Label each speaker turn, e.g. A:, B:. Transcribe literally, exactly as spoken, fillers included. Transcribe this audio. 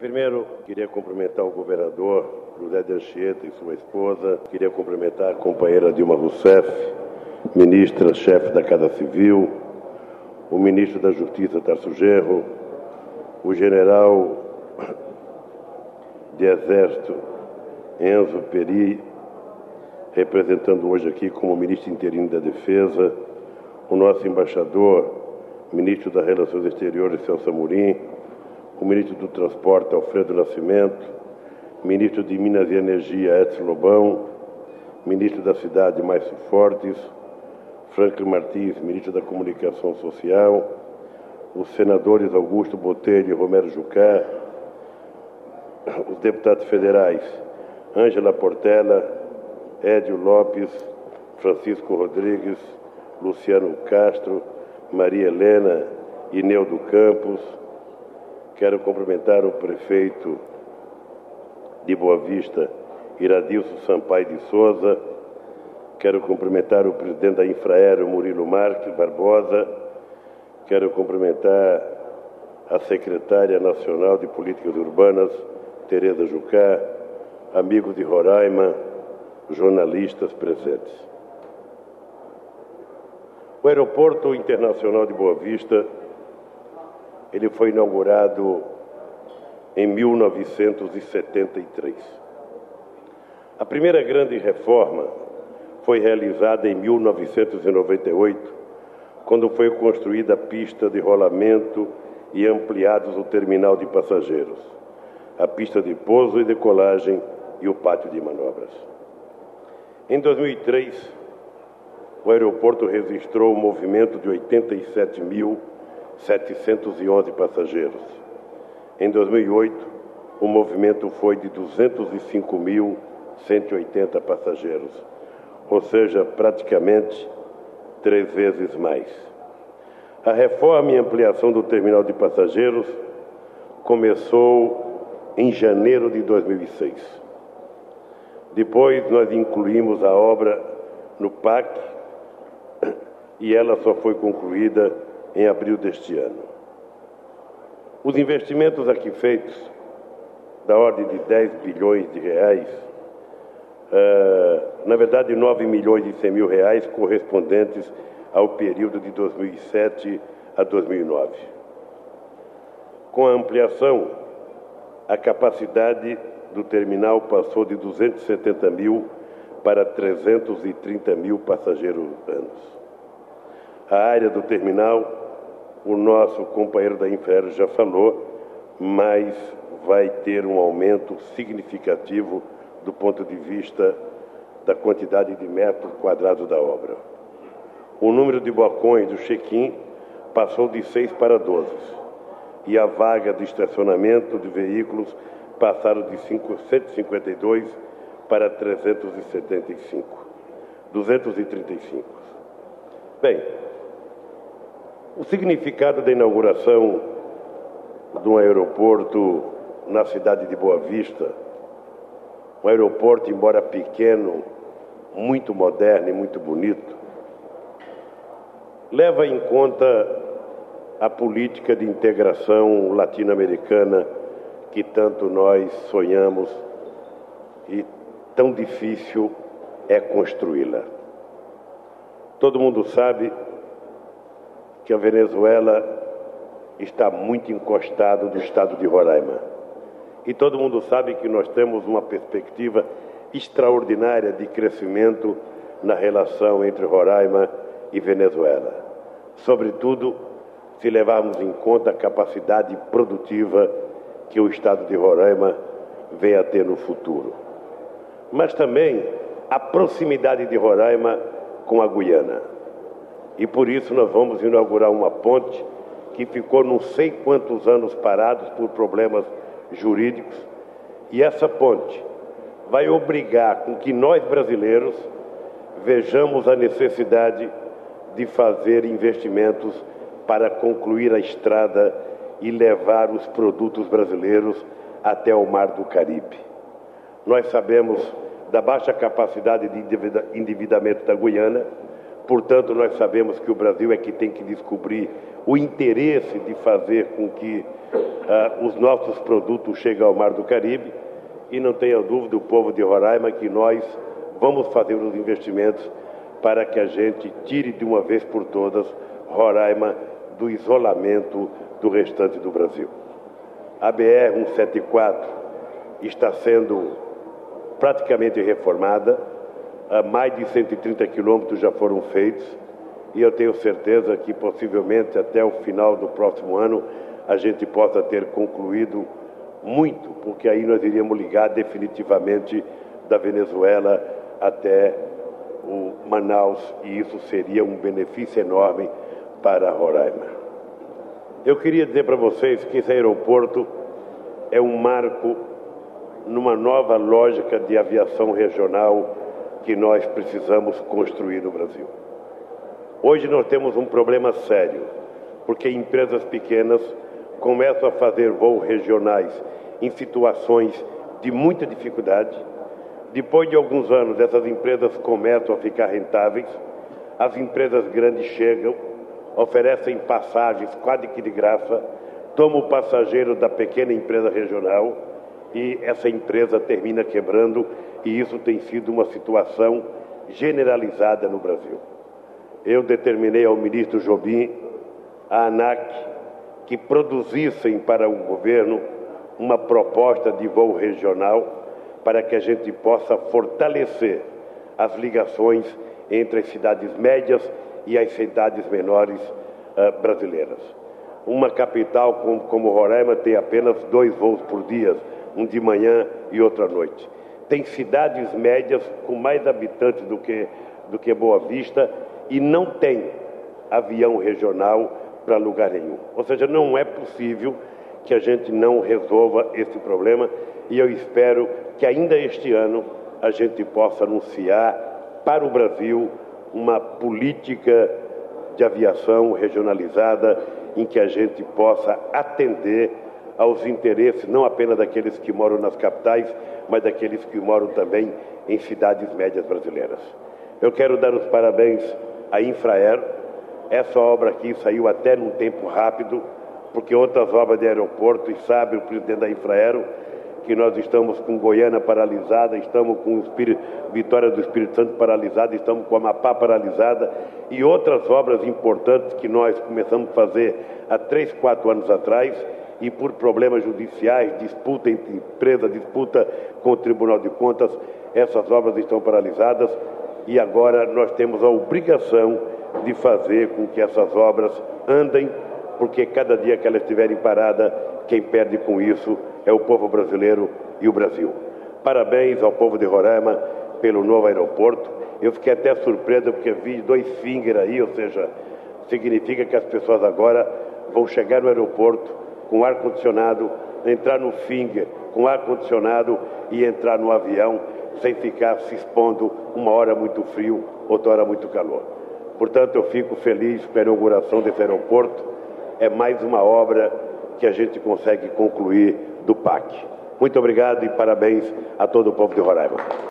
A: Primeiro, queria cumprimentar o governador José de Anchieta e sua esposa. Queria cumprimentar a companheira Dilma Rousseff, ministra, chefe da Casa Civil, o ministro da Justiça, Tarso Genro, o general de Exército, Enzo Peri, representando hoje aqui como ministro interino da Defesa, o nosso embaixador, ministro das Relações Exteriores, Celso Amorim, o ministro do Transporte, Alfredo Nascimento, ministro de Minas e Energia, Edson Lobão, ministro da Cidade, Márcio Fortes, Franklin Martins, ministro da Comunicação Social, os senadores Augusto Botelho e Romero Jucá, os deputados federais Ângela Portela, Édio Lopes, Francisco Rodrigues, Luciano Castro, Maria Helena e Neudo Campos. Quero cumprimentar o prefeito de Boa Vista, Iradilson Sampaio de Souza. Quero cumprimentar o presidente da Infraero, Murilo Marques Barbosa. Quero cumprimentar a secretária nacional de Políticas Urbanas, Tereza Jucá, amigos de Roraima, jornalistas presentes. O Aeroporto Internacional de Boa Vista, ele foi inaugurado em mil novecentos e setenta e três. A primeira grande reforma foi realizada em mil novecentos e noventa e oito, quando foi construída a pista de rolamento e ampliados o terminal de passageiros, a pista de pouso e decolagem e o pátio de manobras. Em dois mil e três, o aeroporto registrou um movimento de oitenta e sete mil setecentos e onze passageiros. Em dois mil e oito, o movimento foi de duzentos e cinco mil cento e oitenta passageiros, ou seja, praticamente três vezes mais. A reforma e ampliação do terminal de passageiros começou em janeiro de dois mil e seis. Depois nós incluímos a obra no P A C e ela só foi concluída em abril deste ano. Os investimentos aqui feitos, da ordem de dez bilhões de reais, uh, na verdade nove milhões e cem mil reais, correspondentes ao período de dois mil e sete a dois mil e nove. Com a ampliação, a capacidade do terminal passou de duzentos e setenta mil para trezentos e trinta mil passageiros anos. A área do terminal, o nosso companheiro da Infraero já falou, mas vai ter um aumento significativo do ponto de vista da quantidade de metros quadrados da obra. O número de balcões do check-in passou de seis para doze e a vaga de estacionamento de veículos passaram de cento e cinquenta e dois para trezentos e setenta e cinco, duzentos e trinta e cinco. Bem, o significado da inauguração de um aeroporto na cidade de Boa Vista, um aeroporto, embora pequeno, muito moderno e muito bonito, leva em conta a política de integração latino-americana que tanto nós sonhamos e tão difícil é construí-la. Todo mundo sabe que a Venezuela está muito encostado do estado de Roraima. E todo mundo sabe que nós temos uma perspectiva extraordinária de crescimento na relação entre Roraima e Venezuela. Sobretudo, se levarmos em conta a capacidade produtiva que o estado de Roraima vem a ter no futuro. Mas também a proximidade de Roraima com a Guiana. E por isso nós vamos inaugurar uma ponte que ficou não sei quantos anos parados por problemas jurídicos. E essa ponte vai obrigar com que nós brasileiros vejamos a necessidade de fazer investimentos para concluir a estrada e levar os produtos brasileiros até o Mar do Caribe. Nós sabemos da baixa capacidade de endividamento da Guiana, Portanto, nós sabemos que o Brasil é que tem que descobrir o interesse de fazer com que uh, os nossos produtos cheguem ao Mar do Caribe. E não tenha dúvida, o povo de Roraima, que nós vamos fazer os investimentos para que a gente tire de uma vez por todas Roraima do isolamento do restante do Brasil. A B R cento e setenta e quatro está sendo praticamente reformada, mais de cento e trinta quilômetros já foram feitos e eu tenho certeza que possivelmente até o final do próximo ano a gente possa ter concluído muito, porque aí nós iríamos ligar definitivamente da Venezuela até o Manaus e isso seria um benefício enorme para Roraima. Eu queria dizer para vocês que esse aeroporto é um marco numa nova lógica de aviação regional que nós precisamos construir no Brasil. Hoje nós temos um problema sério, porque empresas pequenas começam a fazer voos regionais em situações de muita dificuldade. Depois de alguns anos, essas empresas começam a ficar rentáveis, as empresas grandes chegam, oferecem passagens quase que de graça, tomam o passageiro da pequena empresa regional e essa empresa termina quebrando e isso tem sido uma situação generalizada no Brasil. Eu determinei ao ministro Jobim, a ANAC, que produzissem para o governo uma proposta de voo regional para que a gente possa fortalecer as ligações entre as cidades médias e as cidades menores uh, brasileiras. Uma capital como, como Roraima tem apenas dois voos por dia, um de manhã e outro à noite. Tem cidades médias com mais habitantes do que, do que Boa Vista e não tem avião regional para lugar nenhum. Ou seja, não é possível que a gente não resolva esse problema e eu espero que ainda este ano a gente possa anunciar para o Brasil uma política de aviação regionalizada em que a gente possa atender aos interesses não apenas daqueles que moram nas capitais, mas daqueles que moram também em cidades médias brasileiras. Eu quero dar os parabéns à Infraero. Essa obra aqui saiu até num tempo rápido, porque outras obras de aeroporto, e sabe o presidente da Infraero, que nós estamos com Goiânia paralisada, estamos com o Espírito, Vitória do Espírito Santo paralisada, estamos com a Amapá paralisada e outras obras importantes que nós começamos a fazer há três, quatro anos atrás e por problemas judiciais, disputa entre empresas, disputa com o Tribunal de Contas, essas obras estão paralisadas e agora nós temos a obrigação de fazer com que essas obras andem, porque cada dia que elas estiverem paradas, quem perde com isso é o povo brasileiro e o Brasil. Parabéns ao povo de Roraima pelo novo aeroporto. Eu fiquei até surpreso porque vi dois finger aí, ou seja, significa que as pessoas agora vão chegar no aeroporto com ar-condicionado, entrar no finger com ar-condicionado e entrar no avião sem ficar se expondo uma hora muito frio, outra hora muito calor. Portanto, eu fico feliz com a inauguração desse aeroporto. É mais uma obra que a gente consegue concluir do P A C. Muito obrigado e parabéns a todo o povo de Roraima.